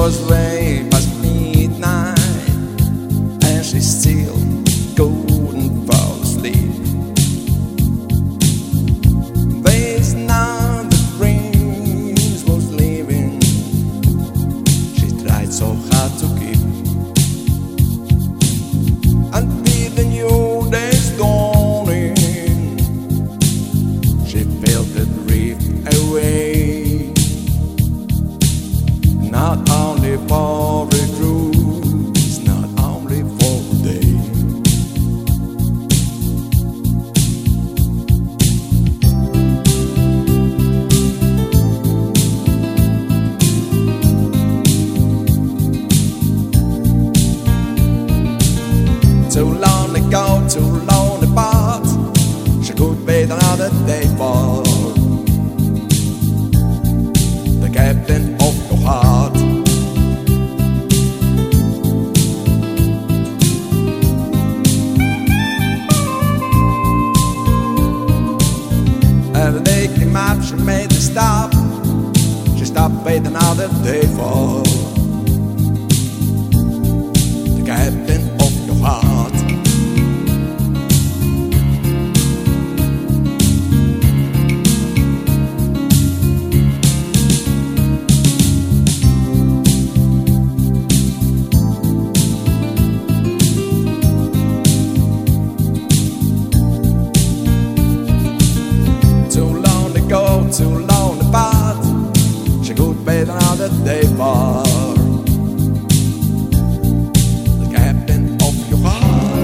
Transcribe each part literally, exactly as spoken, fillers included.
was way past midnight, and she still couldn't fall asleep. This night the prince was leaving. She tried so hard to keep until the new day's dawning. She felt the drift away, not only for a cruise, not only for a day. Too long ago, too long apart, she could wait another day for the captain of your heart. And the day came up, she made a stop. She stopped waiting another day for the captain of your heart. Too long apart, she could wait another day for the captain of your heart.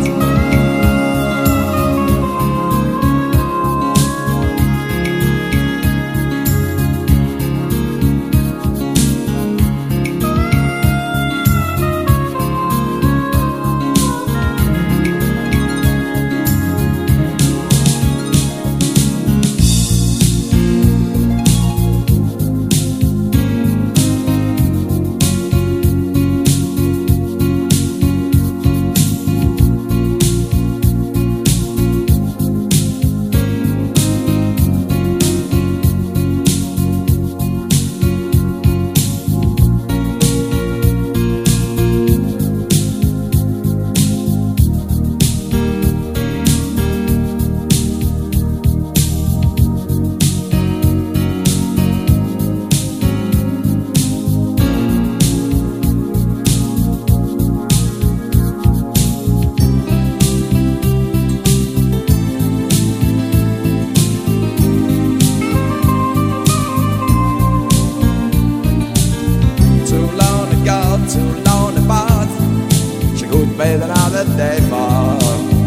Too long apart, she could wait another day for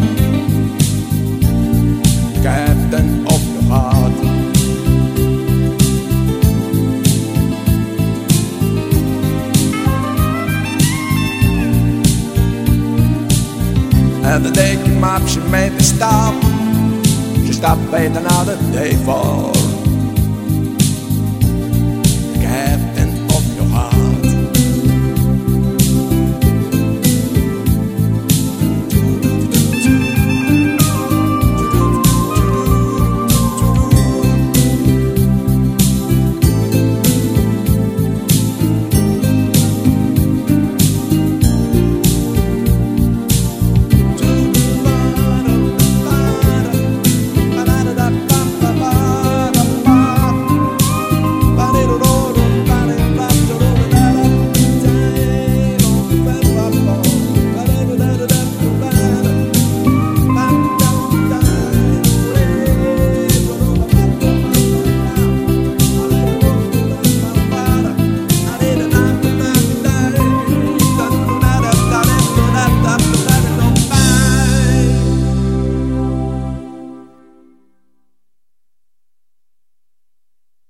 the captain of your heart. And the day came up, she made a stop. She stopped waiting another day for